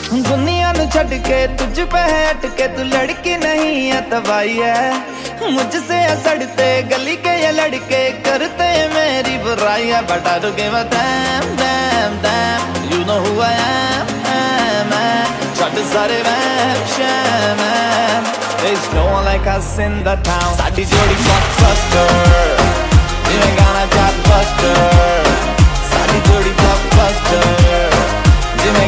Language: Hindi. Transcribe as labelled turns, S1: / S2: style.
S1: दुनिया नु छड़ के तुझ पे है अटके, तू लड़की नहीं है तबाही है। मुझसे सड़ते गली के ये लड़के करते मेरी बुराई है। But I don't give a damn, damn, damn. You know who I am, छड़ सारे वहम शहम। There's no one like us in the town. साडी जोड़ी